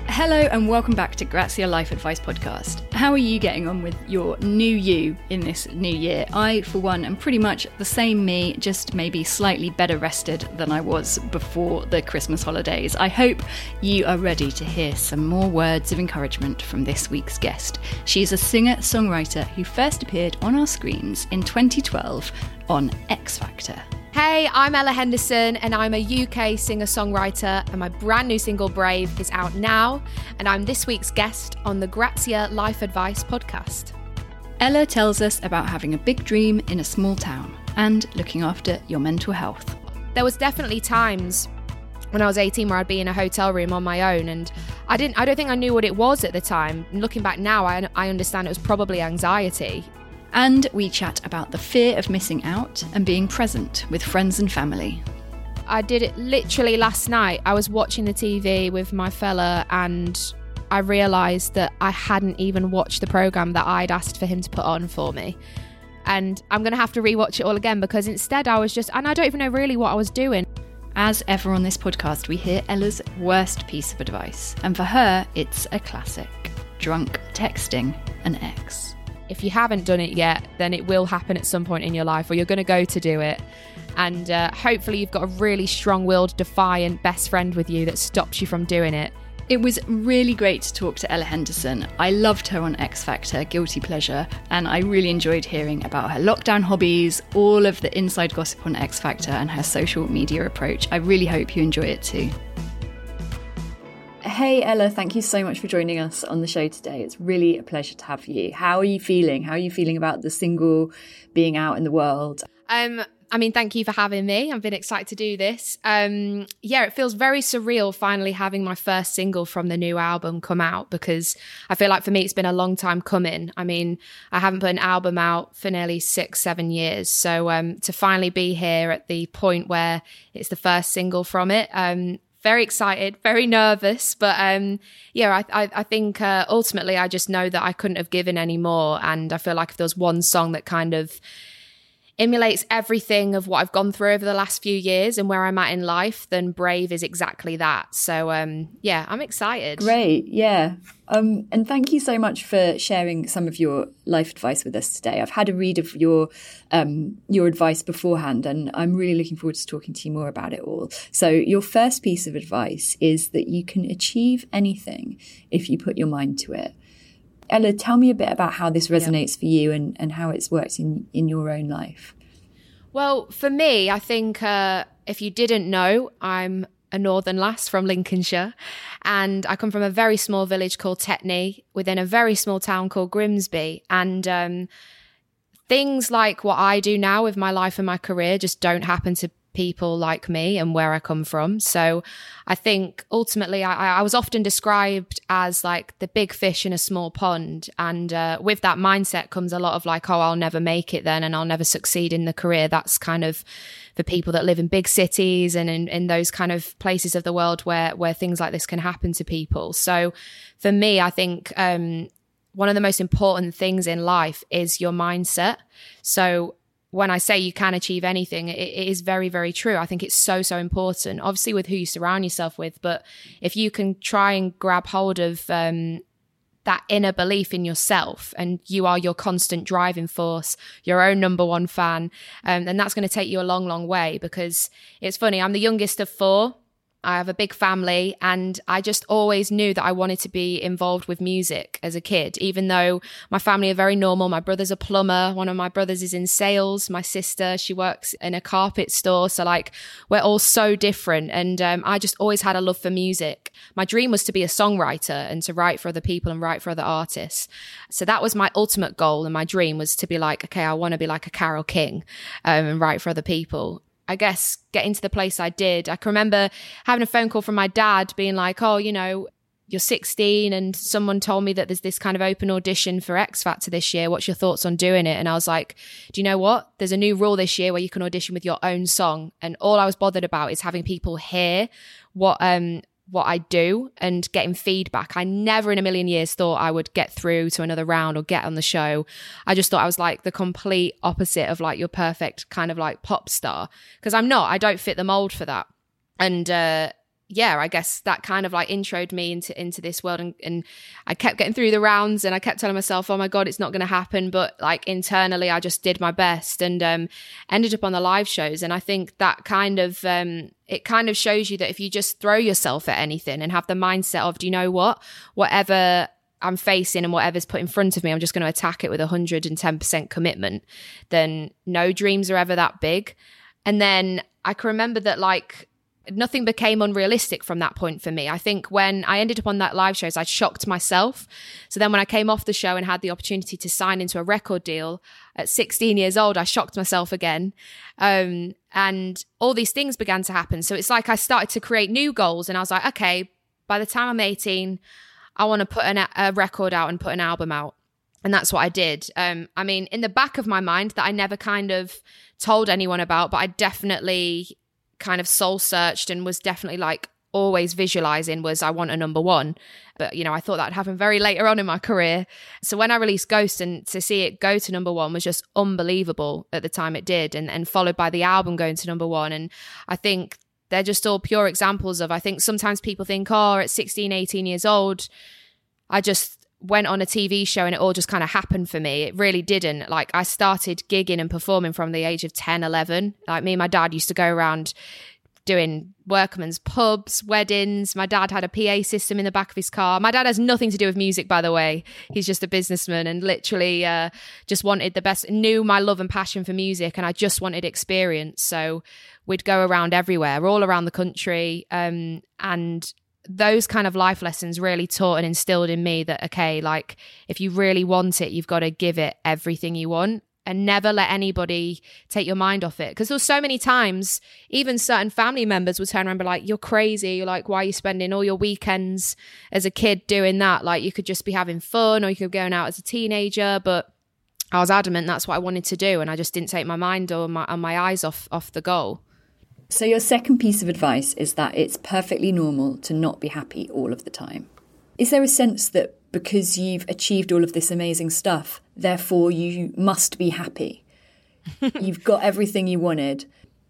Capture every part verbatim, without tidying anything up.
Hello and welcome back to Grazia Life Advice Podcast. How are you getting on with your new you in this new year? I, for one, am pretty much the same me, just maybe slightly better rested than I was before the Christmas holidays. I hope you are ready to hear some more words of encouragement from this week's guest. She's a singer-songwriter who first appeared on our screens in twenty twelve on X Factor. Hey, I'm Ella Henderson and I'm a U K singer-songwriter, and my brand new single Brave is out now, and I'm this week's guest on the Grazia Life Advice Podcast. Ella tells us about having a big dream in a small town and looking after your mental health. There was definitely times when I was eighteen where I'd be in a hotel room on my own, and I didn't I don't think I knew what it was at the time. Looking back now, I, I understand it was probably anxiety. And we chat about the fear of missing out and being present with friends and family. I did it literally last night. I was watching the T V with my fella and I realised that I hadn't even watched the programme that I'd asked for him to put on for me. And I'm going to have to rewatch it all again because instead I was just, and I don't even know really what I was doing. As ever on this podcast, we hear Ella's worst piece of advice. And for her, it's a classic: drunk texting an ex. If you haven't done it yet, then it will happen at some point in your life, or you're going to go to do it. And uh, hopefully you've got a really strong-willed, defiant best friend with you that stops you from doing it. It was really great to talk to Ella Henderson. I loved her on X Factor, Guilty Pleasure, and I really enjoyed hearing about her lockdown hobbies, all of the inside gossip on X Factor, and her social media approach. I really hope you enjoy it too. Hey Ella, thank you so much for joining us on the show today. It's really a pleasure to have you. How are you feeling? How are you feeling about the single being out in the world? Um, I mean, thank you for having me. I've been excited to do this. Um, yeah, it feels very surreal finally having my first single from the new album come out, because I feel like for me it's been a long time coming. I mean, I haven't put an album out for nearly six, seven years. So um, to finally be here at the point where it's the first single from it, um, very excited, very nervous, but um, yeah, I, I, I think uh, ultimately I just know that I couldn't have given any more, and I feel like if there was one song that kind of emulates everything of what I've gone through over the last few years and where I'm at in life, then Brave is exactly that. So um, yeah, I'm excited. Great, yeah. Um, and thank you so much for sharing some of your life advice with us today. I've had a read of your um, your advice beforehand, and I'm really looking forward to talking to you more about it all. So your first piece of advice is that you can achieve anything if you put your mind to it. Ella, tell me a bit about how this resonates yeah. for you and, and how it's worked in, in your own life. Well, for me, I think uh, if you didn't know, I'm a northern lass from Lincolnshire, and I come from a very small village called Tetney within a very small town called Grimsby. And um, things like what I do now with my life and my career just don't happen to people like me and where I come from. So I think ultimately I, I was often described as like the big fish in a small pond. And uh, with that mindset comes a lot of like, oh, I'll never make it then and I'll never succeed in the career. That's kind of for people that live in big cities and in, in those kind of places of the world where, where things like this can happen to people. So for me, I think um, one of the most important things in life is your mindset. So when I say you can achieve anything, it, it is very, very true. I think it's so, so important, obviously with who you surround yourself with. But if you can try and grab hold of um, that inner belief in yourself, and you are your constant driving force, your own number one fan, um, then that's going to take you a long, long way. Because it's funny, I'm the youngest of four. I have a big family, and I just always knew that I wanted to be involved with music as a kid, even though my family are very normal. My brother's a plumber. One of my brothers is in sales. My sister, she works in a carpet store. So like we're all so different. And um, I just always had a love for music. My dream was to be a songwriter and to write for other people and write for other artists. So that was my ultimate goal. And my dream was to be like, okay, I want to be like a Carole King um, and write for other people. I guess getting to the place I did, I can remember having a phone call from my dad being like, oh, you know, you're sixteen and someone told me that there's this kind of open audition for X Factor this year. What's your thoughts on doing it? And I was like, do you know what? There's a new rule this year where you can audition with your own song. And all I was bothered about is having people hear what, um, what I do and getting feedback. I never in a million years thought I would get through to another round or get on the show. I just thought I was like the complete opposite of like your perfect kind of like pop star, because I'm not, I don't fit the mold for that. And uh, yeah, I guess that kind of like introed me into into this world, and, and I kept getting through the rounds, and I kept telling myself, oh my God, it's not going to happen. But like internally, I just did my best, and um, ended up on the live shows. And I think that kind of, um, it kind of shows you that if you just throw yourself at anything and have the mindset of, do you know what, whatever I'm facing and whatever's put in front of me, I'm just going to attack it with one hundred ten percent commitment, then no dreams are ever that big. And then I can remember that like, nothing became unrealistic from that point for me. I think when I ended up on that live shows, I shocked myself. So then when I came off the show and had the opportunity to sign into a record deal at sixteen years old, I shocked myself again. Um, and all these things began to happen. So it's like I started to create new goals, and I was like, okay, by the time I'm eighteen, I want to put an, a record out and put an album out. And that's what I did. Um, I mean, in the back of my mind that I never kind of told anyone about, but I definitely kind of soul searched and was definitely like always visualizing was I want a number one. But, you know, I thought that'd happen very later on in my career. So when I released Ghost, and to see it go to number one was just unbelievable at the time it did. And, and followed by the album going to number one. And I think they're just all pure examples of, I think sometimes people think, oh, at sixteen, eighteen years old, I just went on a T V show and it all just kind of happened for me. It really didn't. Like I started gigging and performing from the age of ten, eleven. Like me and my dad used to go around doing workmen's pubs, weddings. My dad had a P A system in the back of his car. My dad has nothing to do with music, by the way. He's just a businessman, and literally uh, just wanted the best, knew my love and passion for music, and I just wanted experience. So we'd go around everywhere, all around the country. Um, and those kind of life lessons really taught and instilled in me that, okay, like if you really want it, you've got to give it everything you want and never let anybody take your mind off it. Because there were so many times, even certain family members would turn around and be like, you're crazy. You're like, why are you spending all your weekends as a kid doing that? Like you could just be having fun, or you could be going out as a teenager. But I was adamant that's what I wanted to do. And I just didn't take my mind or my, or my eyes off, off the goal. So your second piece of advice is that it's perfectly normal to not be happy all of the time. Is there a sense that because you've achieved all of this amazing stuff, therefore you must be happy? You've got everything you wanted.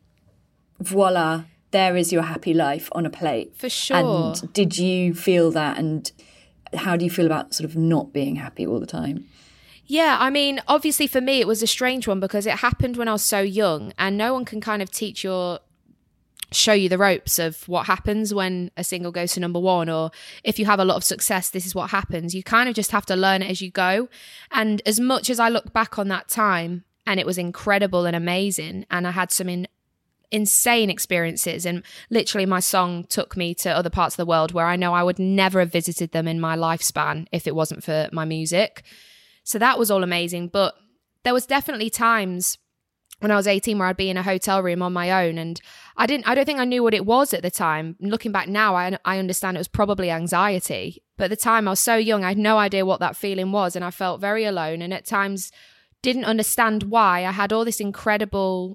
Voila, there is your happy life on a plate. For sure. And did you feel that? And how do you feel about sort of not being happy all the time? Yeah, I mean, obviously for me, it was a strange one because it happened when I was so young, and no one can kind of teach your... show you the ropes of what happens when a single goes to number one, or if you have a lot of success, this is what happens. You kind of just have to learn it as you go. And as much as I look back on that time, and it was incredible and amazing, and I had some in, insane experiences, and literally my song took me to other parts of the world where I know I would never have visited them in my lifespan if it wasn't for my music. So that was all amazing. But there was definitely times when I was eighteen where I'd be in a hotel room on my own, and I didn't, I don't think I knew what it was at the time. Looking back now, I, I understand it was probably anxiety. But at the time I was so young, I had no idea what that feeling was, and I felt very alone, and at times didn't understand why. I had all this incredible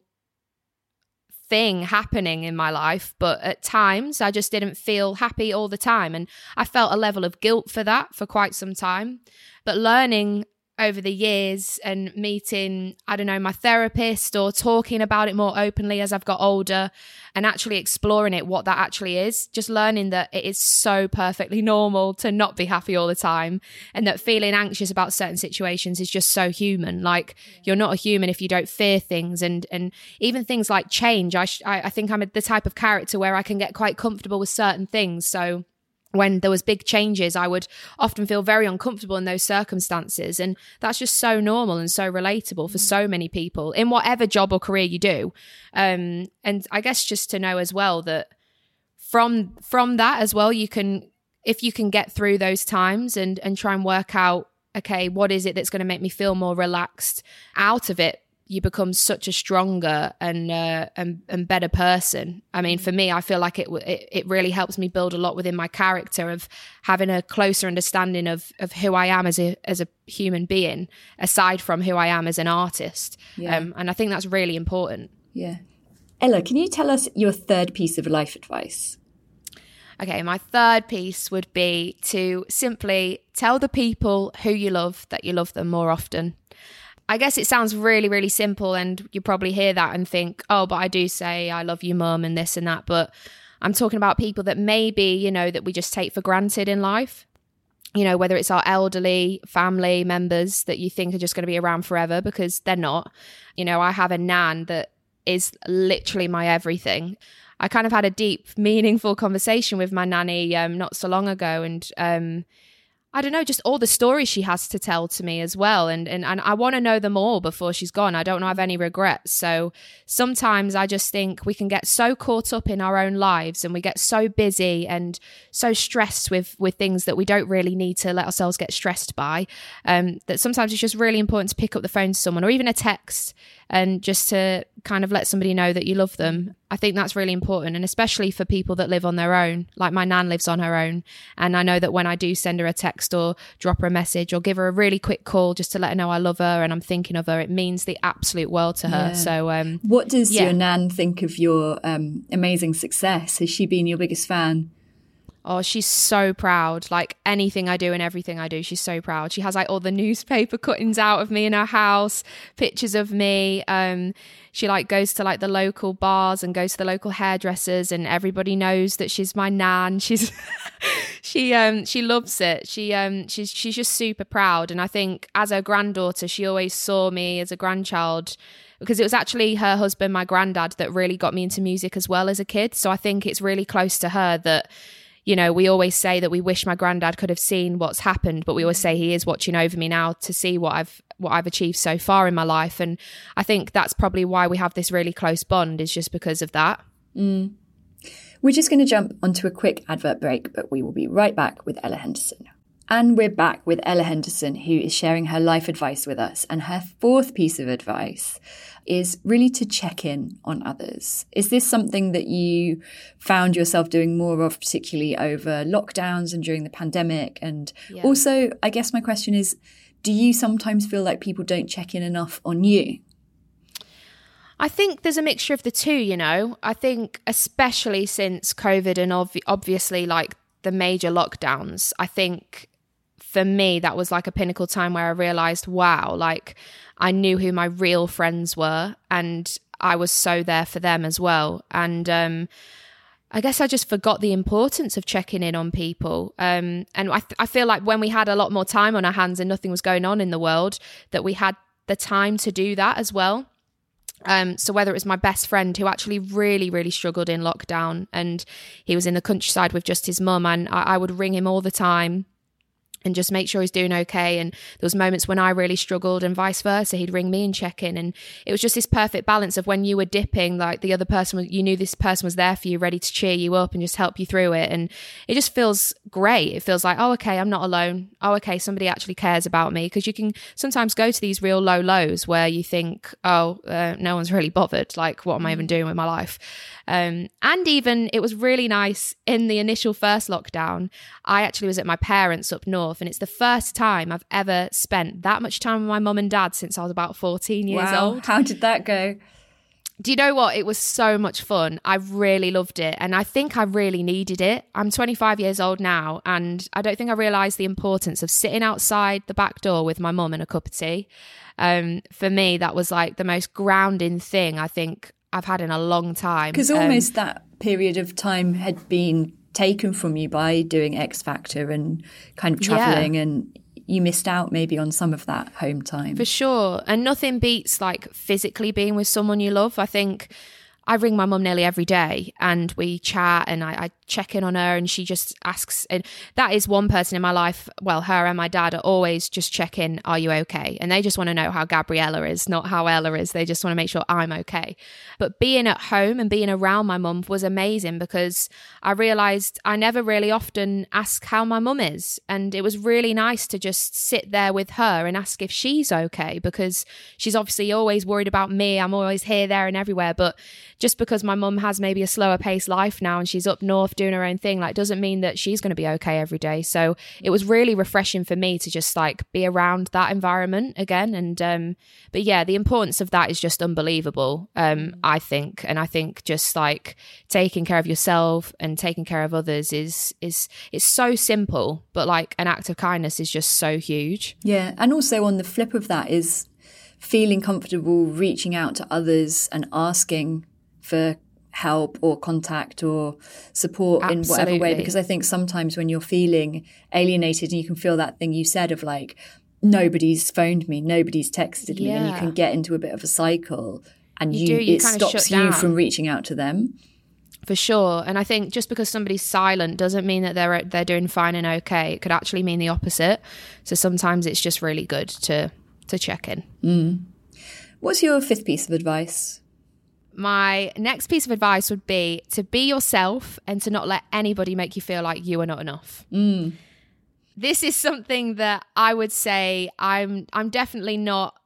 thing happening in my life, but at times I just didn't feel happy all the time. And I felt a level of guilt for that for quite some time. But learning over the years and meeting, I don't know, my therapist, or talking about it more openly as I've got older, and actually exploring it, what that actually is, just learning that it is so perfectly normal to not be happy all the time, and that feeling anxious about certain situations is just so human. Like you're not a human if you don't fear things, and and even things like change. I sh- I, I think I'm the type of character where I can get quite comfortable with certain things. So when there was big changes, I would often feel very uncomfortable in those circumstances. And that's just so normal and so relatable for so many people in whatever job or career you do. Um, and I guess just to know as well that from from that as well, you can, if you can get through those times and, and try and work out, okay, what is it that's going to make me feel more relaxed out of it, you become such a stronger and uh, and, and better person. I mean, for me, I feel like it, it it really helps me build a lot within my character of having a closer understanding of of who I am as a as a human being, aside from who I am as an artist. Yeah. Um, and I think that's really important. Yeah. Ella, can you tell us your third piece of life advice? Okay, my third piece would be to simply tell the people who you love that you love them more often. I guess it sounds really, really simple, and you probably hear that and think, oh, but I do say I love you, mum, and this and that. But I'm talking about people that maybe, you know, that we just take for granted in life. You know, whether it's our elderly family members that you think are just going to be around forever, because they're not. You know, I have a nan that is literally my everything. I kind of had a deep, meaningful conversation with my nanny um, not so long ago. And um, I don't know, just all the stories she has to tell to me as well. And and, and I want to know them all before she's gone. I don't have any regrets. So sometimes I just think we can get so caught up in our own lives and we get so busy and so stressed with, with things that we don't really need to let ourselves get stressed by. Um, that sometimes it's just really important to pick up the phone to someone or even a text and just to kind of let somebody know that you love them. I think that's really important, and especially for people that live on their own. Like my nan lives on her own, and I know that when I do send her a text or drop her a message or give her a really quick call just to let her know I love her and I'm thinking of her, it means the absolute world to her. Yeah. So um, what does yeah. your nan think of your um, amazing success? Has she been your biggest fan? Oh, she's so proud. Like anything I do and everything I do, she's so proud. She has like all the newspaper cuttings out of me in her house, pictures of me. Um, she like goes to like the local bars and goes to the local hairdressers, and everybody knows that she's my nan. She's she um she loves it. She um she's she's just super proud. And I think as her granddaughter, she always saw me as a grandchild, because it was actually her husband, my granddad, that really got me into music as well as a kid. So I think it's really close to her that, you know, we always say that we wish my granddad could have seen what's happened, but we always say he is watching over me now to see what I've what I've achieved so far in my life. And I think that's probably why we have this really close bond, is just because of that. Mm. We're just going to jump onto a quick advert break, but we will be right back with Ella Henderson. And we're back with Ella Henderson, who is sharing her life advice with us. And her fourth piece of advice is really to check in on others. Is this something that you found yourself doing more of, particularly over lockdowns and during the pandemic? And yeah. also, I guess my question is, do you sometimes feel like people don't check in enough on you? I think there's a mixture of the two, you know. I think especially since COVID and ov- obviously like the major lockdowns, I think for me, that was like a pinnacle time where I realized, wow, like I knew who my real friends were and I was so there for them as well. And um, I guess I just forgot the importance of checking in on people. Um, and I, th- I feel like when we had a lot more time on our hands and nothing was going on in the world, that we had the time to do that as well. Um, so whether it was my best friend who actually really, really struggled in lockdown and he was in the countryside with just his mum, and I, I would ring him all the time and just make sure he's doing okay. And there was moments when I really struggled and vice versa. He'd ring me and check in. And it was just this perfect balance of when you were dipping, like the other person, was, you knew this person was there for you, ready to cheer you up and just help you through it. And it just feels great. It feels like, oh, okay, I'm not alone. Oh, okay, somebody actually cares about me. Because you can sometimes go to these real low lows where you think, oh, uh, no one's really bothered. Like, what am I even doing with my life? Um, and even it was really nice in the initial first lockdown. I actually was at my parents' up north, and it's the first time I've ever spent that much time with my mum and dad since I was about fourteen years wow. old. How did that go? Do you know what? It was so much fun. I really loved it. And I think I really needed it. I'm twenty-five years old now, and I don't think I realised the importance of sitting outside the back door with my mum and a cup of tea. Um, for me, that was like the most grounding thing I think I've had in a long time. Because almost um, that period of time had been taken from you by doing X Factor and kind of travelling, yeah. and you missed out maybe on some of that home time. For sure. And nothing beats like physically being with someone you love. I think I ring my mum nearly every day and we chat and I, I check in on her, and she just asks, and that is one person in my life, well, her and my dad are always just check in, are you okay? And they just want to know how Gabriella is, not how Ella is. They just want to make sure I'm okay. But being at home and being around my mum was amazing, because I realised I never really often ask how my mum is. And it was really nice to just sit there with her and ask if she's okay, because she's obviously always worried about me. I'm always here, there and everywhere. But just because my mum has maybe a slower paced life now and she's up north doing her own thing, like doesn't mean that she's going to be okay every day. So it was really refreshing for me to just like be around that environment again. And um but yeah, the importance of that is just unbelievable, um I think. And I think just like taking care of yourself and taking care of others is is it's so simple, but like an act of kindness is just so huge. Yeah. And also on the flip of that is feeling comfortable reaching out to others and asking for help or contact or support Absolutely. in whatever way. Because I think sometimes when you're feeling alienated and you can feel that thing you said of like, nobody's phoned me, nobody's texted me, and you Yeah. can get into a bit of a cycle and You you, do, you it kind of stops shut you down. from reaching out to them. For sure. And I think just because somebody's silent doesn't mean that they're they're doing fine and okay. It could actually mean the opposite. So sometimes it's just really good to to check in. Mm. What's your fifth piece of advice? My next piece of advice would be to be yourself and to not let anybody make you feel like you are not enough. Mm. This is something that I would say I'm I'm definitely not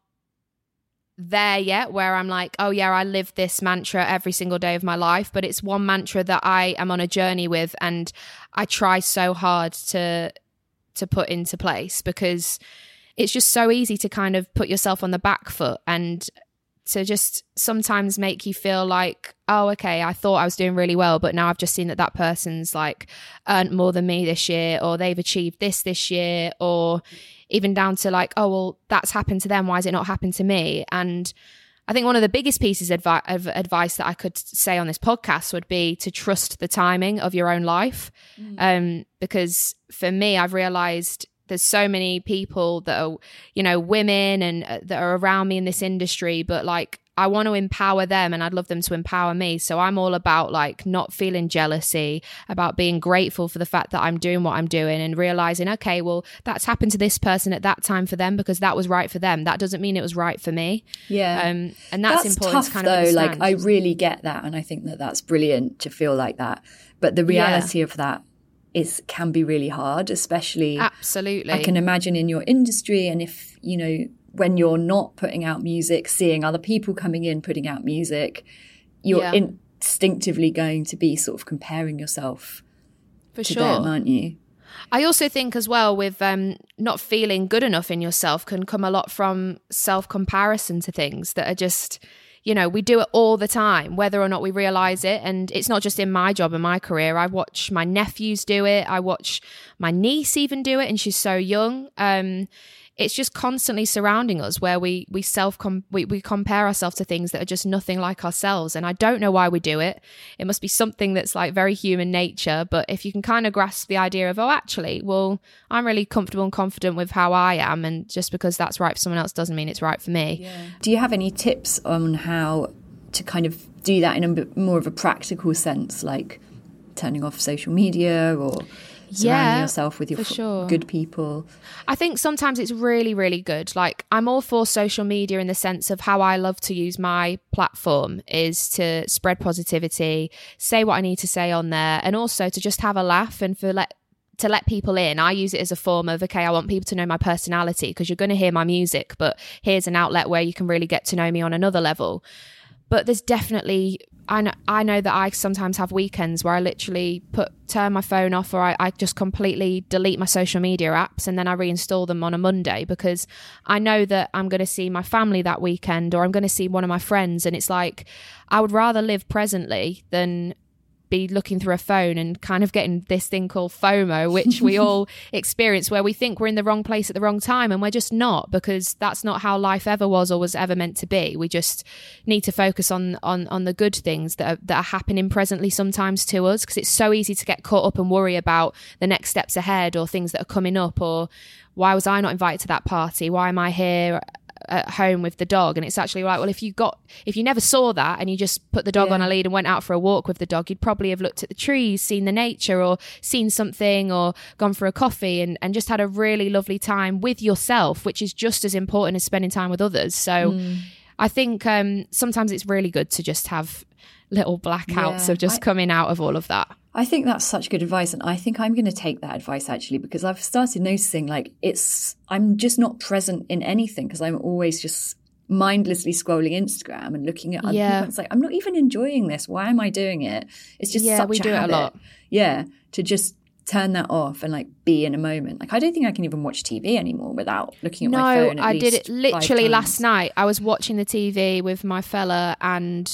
there yet, where I'm like, oh yeah, I live this mantra every single day of my life, but it's one mantra that I am on a journey with, and I try so hard to to put into place, because it's just so easy to kind of put yourself on the back foot and to just sometimes make you feel like, oh, okay, I thought I was doing really well, but now I've just seen that that person's like earned more than me this year, or they've achieved this this year, or even down to like, oh, well, that's happened to them. Why has it not happened to me? And I think one of the biggest pieces of, advi- of advice that I could say on this podcast would be to trust the timing of your own life. Mm. Um, because for me, I've realized there's so many people that are, you know, women and uh, that are around me in this industry, but like, I want to empower them and I'd love them to empower me. So I'm all about like not feeling jealousy, about being grateful for the fact that I'm doing what I'm doing and realizing, okay, well, that's happened to this person at that time for them because that was right for them. That doesn't mean it was right for me. Yeah. Um, and that's, that's important tough, to kind though. of understand. Like, I really get that. And I think that that's brilliant to feel like that. But the reality yeah. of that is can be really hard, especially. Absolutely. I can imagine in your industry, and if, you know, when you're not putting out music, seeing other people coming in, putting out music, you're yeah. instinctively going to be sort of comparing yourself For to sure. them, aren't you? I also think as well with um, not feeling good enough in yourself can come a lot from self-comparison to things that are just, you know, we do it all the time, whether or not we realize it. And it's not just in my job and my career. I watch my nephews do it. I watch my niece even do it, and she's so young. Um, it's just constantly surrounding us where we we self com- we, we compare ourselves to things that are just nothing like ourselves. And I don't know why we do it. It must be something that's like very human nature. But if you can kind of grasp the idea of, oh, actually, well, I'm really comfortable and confident with how I am, and just because that's right for someone else doesn't mean it's right for me. Yeah. Do you have any tips on how to kind of do that in a bit more of a practical sense, like turning off social media or surrounding yeah, yourself with your f- sure. good people? I think sometimes it's really, really good. Like, I'm all for social media in the sense of how I love to use my platform is to spread positivity, say what I need to say on there, and also to just have a laugh and for let to let people in. I use it as a form of, okay, I want people to know my personality because you're going to hear my music, but here's an outlet where you can really get to know me on another level. But there's definitely, I know, I know that I sometimes have weekends where I literally put turn my phone off, or I, I just completely delete my social media apps and then I reinstall them on a Monday because I know that I'm going to see my family that weekend, or I'm going to see one of my friends. And it's like, I would rather live presently than be looking through a phone and kind of getting this thing called FOMO, which we all experience, where we think we're in the wrong place at the wrong time, and we're just not, because that's not how life ever was or was ever meant to be. We just need to focus on on on the good things that are, that are happening presently sometimes to us, because it's so easy to get caught up and worry about the next steps ahead or things that are coming up, or why was I not invited to that party? Why am I here at home with the dog? And it's actually like, well, if you got if you never saw that and you just put the dog yeah. on a lead and went out for a walk with the dog, you'd probably have looked at the trees, seen the nature, or seen something, or gone for a coffee and, and just had a really lovely time with yourself, which is just as important as spending time with others. So mm. I think um sometimes it's really good to just have little blackouts yeah, of just I, coming out of all of that. I think that's such good advice, and I think I'm going to take that advice actually, because I've started noticing like it's I'm just not present in anything because I'm always just mindlessly scrolling Instagram and looking at other yeah. people. It's like, I'm not even enjoying this. Why am I doing it? It's just yeah, such we a do habit. it a lot. Yeah, to just turn that off and like be in a moment. Like, I don't think I can even watch T V anymore without looking at no, my phone at I least did it literally five last times. night. I was watching the T V with my fella and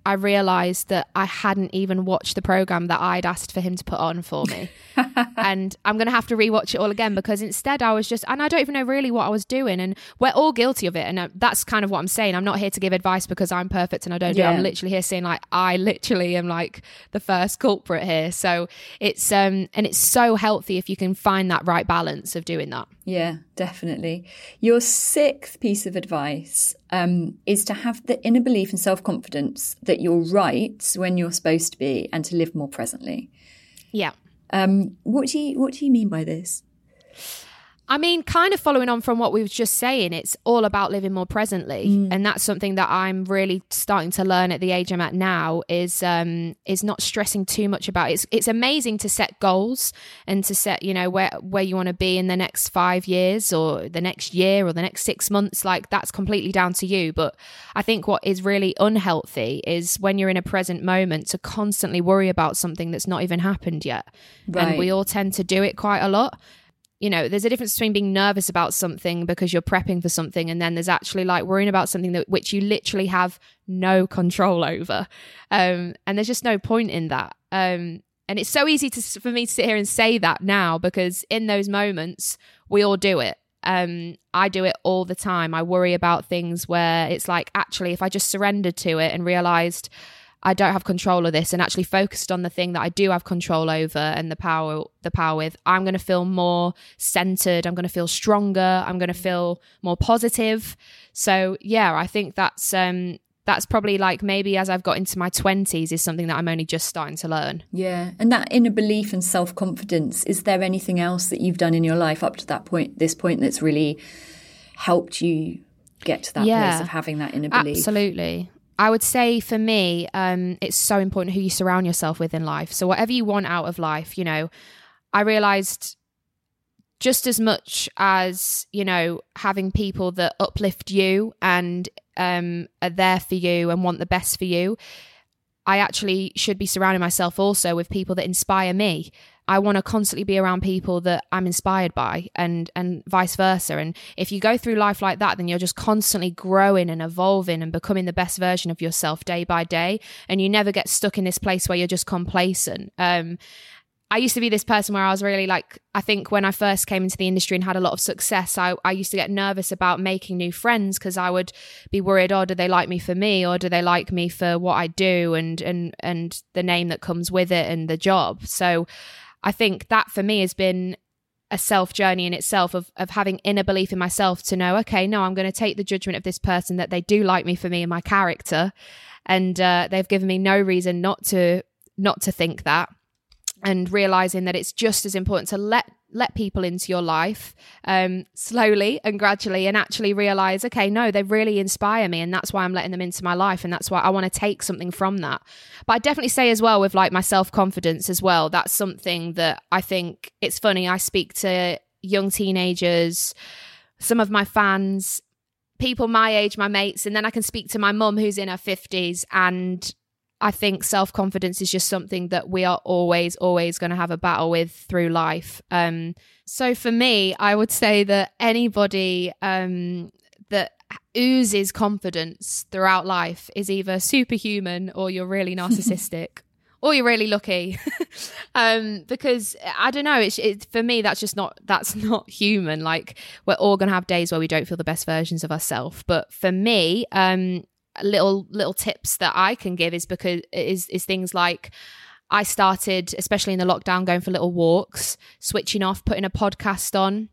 I realised that I hadn't even watched the programme that I'd asked for him to put on for me. And I'm going to have to rewatch it all again, because instead I was just, and I don't even know really what I was doing. And we're all guilty of it. And that's kind of what I'm saying. I'm not here to give advice because I'm perfect and I don't yeah. do it. I'm literally here saying like, I literally am like the first culprit here. So it's, um, and it's so healthy if you can find that right balance of doing that. Yeah, definitely. Your sixth piece of advice um, is to have the inner belief and self-confidence that you're right when you're supposed to be, and to live more presently. Yeah. Um, what do you what do you mean by this? I mean, kind of following on from what we were just saying, it's all about living more presently. Mm. And that's something that I'm really starting to learn at the age I'm at now, is um, is not stressing too much about it. It's, it's amazing to set goals and to set, you know, where, where you want to be in the next five years or the next year or the next six months. Like, that's completely down to you. But I think what is really unhealthy is when you're in a present moment to constantly worry about something that's not even happened yet. Right. And we all tend to do it quite a lot. You know, there's a difference between being nervous about something because you're prepping for something, and then there's actually like worrying about something that which you literally have no control over. Um, and there's just no point in that. Um, and it's so easy to, for me to sit here and say that now, because in those moments, we all do it. Um, I do it all the time. I worry about things where it's like, actually, if I just surrendered to it and realized I don't have control of this and actually focused on the thing that I do have control over and the power the power with, I'm going to feel more centered. I'm going to feel stronger. I'm going to feel more positive. So yeah, I think that's um, that's probably like maybe as I've got into my twenties is something that I'm only just starting to learn. Yeah. And that inner belief and self-confidence, is there anything else that you've done in your life up to that point, this point, that's really helped you get to that yeah, place of having that inner belief? Absolutely. I would say for me, um, it's so important who you surround yourself with in life. So whatever you want out of life, you know, I realized just as much as, you know, having people that uplift you and um, are there for you and want the best for you, I actually should be surrounding myself also with people that inspire me. I want to constantly be around people that I'm inspired by, and and vice versa. And if you go through life like that, then you're just constantly growing and evolving and becoming the best version of yourself day by day. And you never get stuck in this place where you're just complacent. Um, I used to be this person where I was really like, I think when I first came into the industry and had a lot of success, I, I used to get nervous about making new friends because I would be worried, oh, do they like me for me, or do they like me for what I do and and and the name that comes with it and the job. So I think that for me has been a self journey in itself of of having inner belief in myself to know, okay, no, I'm going to take the judgment of this person that they do like me for me and my character, and uh, they've given me no reason not to not to think that. And realizing that it's just as important to let let people into your life um, slowly and gradually, and actually realize, okay, no, they really inspire me, and that's why I'm letting them into my life, and that's why I want to take something from that. But I definitely say as well with like my self-confidence as well, that's something that I think it's funny. I speak to young teenagers, some of my fans, people my age, my mates, and then I can speak to my mum who's in her fifties, and I think self-confidence is just something that we are always, always going to have a battle with through life. Um, so for me, I would say that anybody um, that oozes confidence throughout life is either superhuman or you're really narcissistic or you're really lucky. um, because I don't know, it's it, for me, that's just not, that's not human. Like, we're all going to have days where we don't feel the best versions of ourselves. But for me, um, little little tips that I can give is because is is things like I started, especially in the lockdown, going for little walks, switching off, putting a podcast on,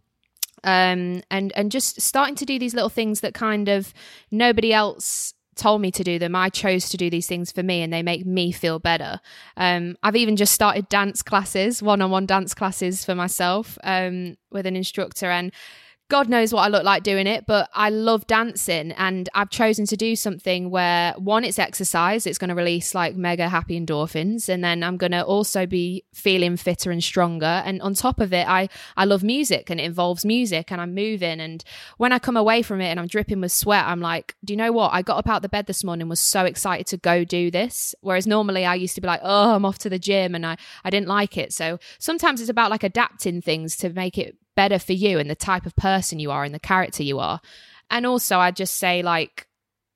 um, and and just starting to do these little things that kind of nobody else told me to do them. I chose to do these things for me, and they make me feel better. Um, I've even just started dance classes, one-on-one dance classes for myself um, with an instructor, and God knows what I look like doing it, but I love dancing, and I've chosen to do something where, one, it's exercise. It's going to release like mega happy endorphins, and then I'm going to also be feeling fitter and stronger. And on top of it, I, I love music, and it involves music, and I'm moving. And when I come away from it and I'm dripping with sweat, I'm like, do you know what? I got up out of the bed this morning, was so excited to go do this. Whereas normally I used to be like, oh, I'm off to the gym, and I, I didn't like it. So sometimes it's about like adapting things to make it better for you and the type of person you are and the character you are. And also, I'd just say, like,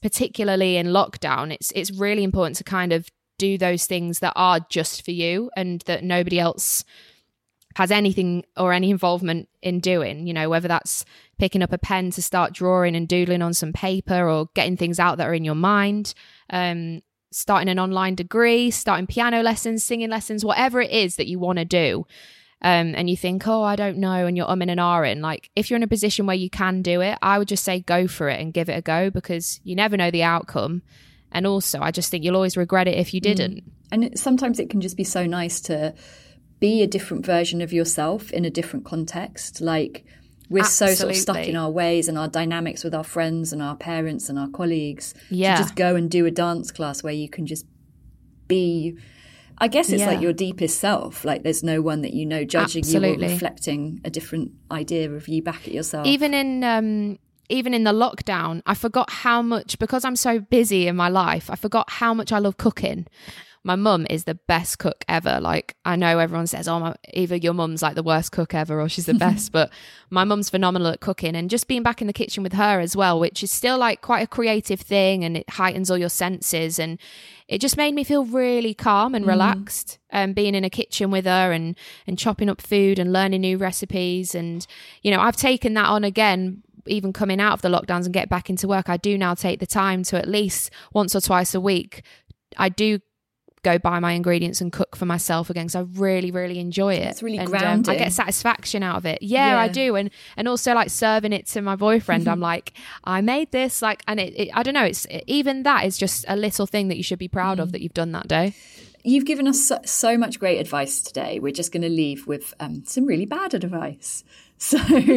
particularly in lockdown, it's it's really important to kind of do those things that are just for you and that nobody else has anything or any involvement in doing, you know, whether that's picking up a pen to start drawing and doodling on some paper, or getting things out that are in your mind, um, starting an online degree, starting piano lessons, singing lessons, whatever it is that you want to do. Um, and you think, oh, I don't know, and you're umming and ahhing. Like, if you're in a position where you can do it, I would just say go for it and give it a go, because you never know the outcome. And also, I just think you'll always regret it if you didn't. Mm. And it, sometimes it can just be so nice to be a different version of yourself in a different context. Like, we're Absolutely. so sort of stuck in our ways and our dynamics with our friends and our parents and our colleagues. Yeah. To just go and do a dance class where you can just be... I guess it's yeah. like your deepest self. Like, there's no one that you know judging Absolutely. you or reflecting a different idea of you back at yourself. Even in um, even in the lockdown, I forgot how much, because I'm so busy in my life, I forgot how much I love cooking. My mum is the best cook ever. Like, I know everyone says, oh, my, either your mum's like the worst cook ever or she's the best, but my mum's phenomenal at cooking. And just being back in the kitchen with her as well, which is still like quite a creative thing, and it heightens all your senses. And it just made me feel really calm and relaxed, mm. um, being in a kitchen with her and, and chopping up food and learning new recipes. And, you know, I've taken that on again, even coming out of the lockdowns and get back into work. I do now take the time to at least once or twice a week, I do go buy my ingredients and cook for myself again, because I really, really enjoy it. It's really and, grounding. Um, I get satisfaction out of it. Yeah, yeah, I do. And and also like serving it to my boyfriend. I'm like, I made this. Like, and it, it I don't know. It's it, even that is just a little thing that you should be proud mm. of that you've done that day. You've given us so, so much great advice today. We're just going to leave with um, some really bad advice. So,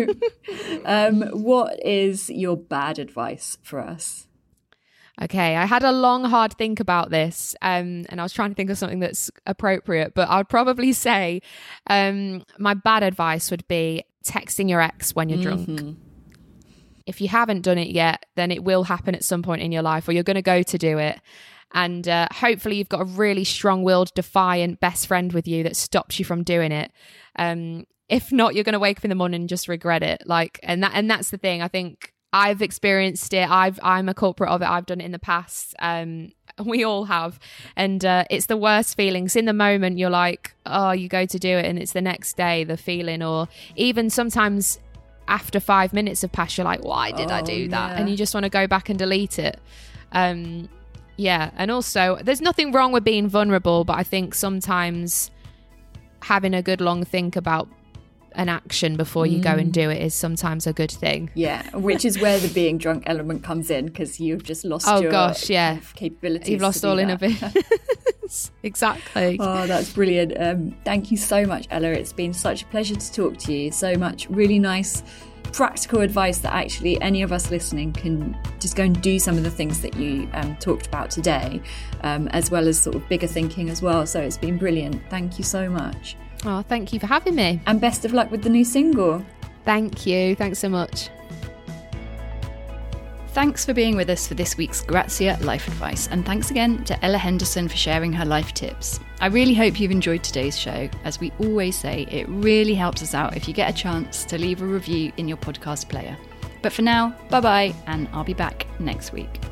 um, what is your bad advice for us? Okay, I had a long, hard think about this, um, and I was trying to think of something that's appropriate, but I'd probably say um, my bad advice would be texting your ex when you're drunk. Mm-hmm. If you haven't done it yet, then it will happen at some point in your life, or you're going to go to do it. And uh, hopefully you've got a really strong-willed, defiant best friend with you that stops you from doing it. Um, if not, you're going to wake up in the morning and just regret it. Like, and that, and that's the thing. I think I've experienced it. I've, I'm a culprit of it. I've done it in the past. Um, we all have. And uh, it's the worst feelings. In the moment, you're like, oh, you go to do it, and it's the next day, the feeling. Or even sometimes after five minutes have passed, you're like, why did oh, I do that? Yeah. And you just want to go back and delete it. Um, yeah. And also, there's nothing wrong with being vulnerable, but I think sometimes having a good long think about an action before you mm. go and do it is sometimes a good thing. Yeah, which is where the being drunk element comes in, because you've just lost oh, your gosh, yeah. kind of capabilities. You've lost all inhibitions. Exactly. Oh, that's brilliant. Um, thank you so much, Ella. It's been such a pleasure to talk to you. So much really nice practical advice that actually any of us listening can just go and do some of the things that you um, talked about today, um, as well as sort of bigger thinking as well. So it's been brilliant. Thank you so much. Oh, thank you for having me. And best of luck with the new single. Thank you. Thanks so much. Thanks for being with us for this week's Grazia Life Advice, and thanks again to Ella Henderson for sharing her life tips. I really hope you've enjoyed today's show. As we always say, it really helps us out if you get a chance to leave a review in your podcast player. But for now, bye-bye, and I'll be back next week.